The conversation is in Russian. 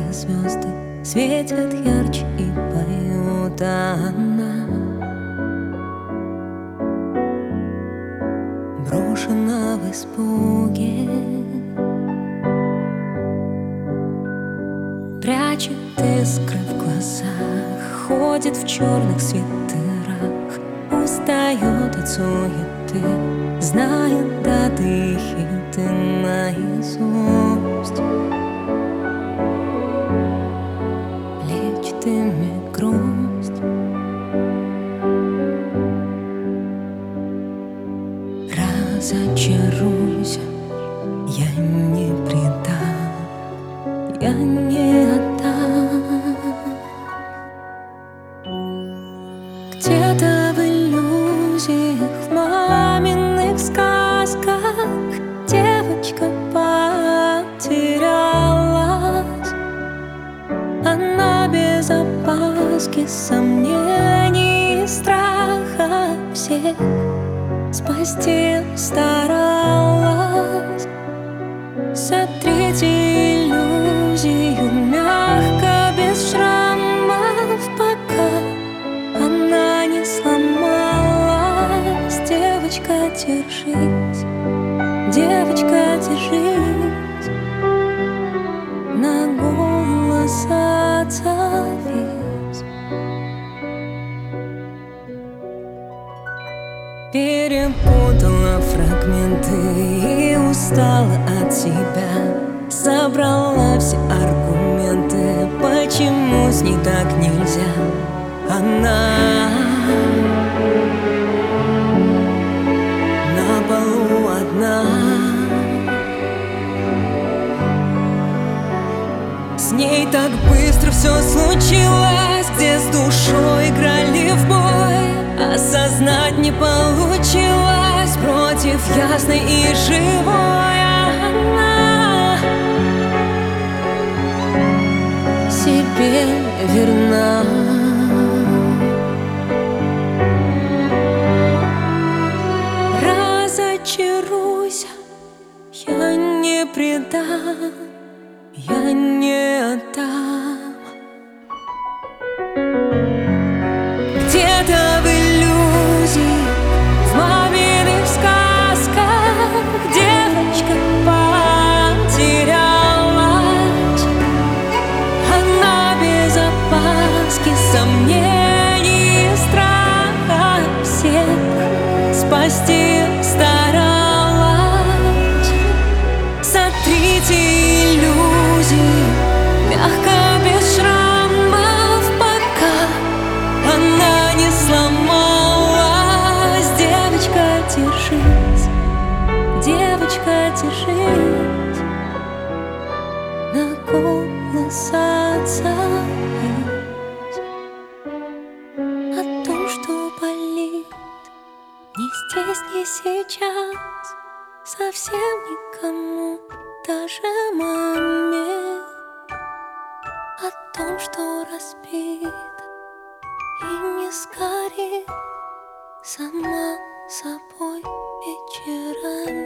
где звезды светят ярче и поют, а она брошена в испуге, прячет искры в глазах, ходит в черных свитерах, устает от суеты, знает даты и хиты наизусть, лечит ими грусть. Разочаруйся, я не предам, я не отдам. Где-то в иллюзиях, в маминых сказках девочка потерялась. Она без опаски, сомнений и страха всех спасти старалась. Сотрите иллюзию мягко, без шрамов, пока она не сломалась. Девочка, держись, девочка, держись, на голос отзовись. Перепутала фрагменты и устала от тебя, собрала все аргументы, почему с ней так нельзя. Она на полу одна, с ней так быстро все случилось, где с душой играли в бой. Осознать не получилось, против ясной и живой она себе верна. Разочаруйся, я не предам, я не отдам. Где-то в иллюзии, в маминых сказках девочка потерялась. Она без опаски, сомнений и страха всех спасти старалась. Сотрите иллюзии мягко, без шрамов, пока она не сломалась. Девочка, держись, девочка, держись, на голос отзовись. О том, что болит, ни здесь, ни сейчас, совсем никому, даже маме. О том, что разбит и не сгорит сама собой вечерами.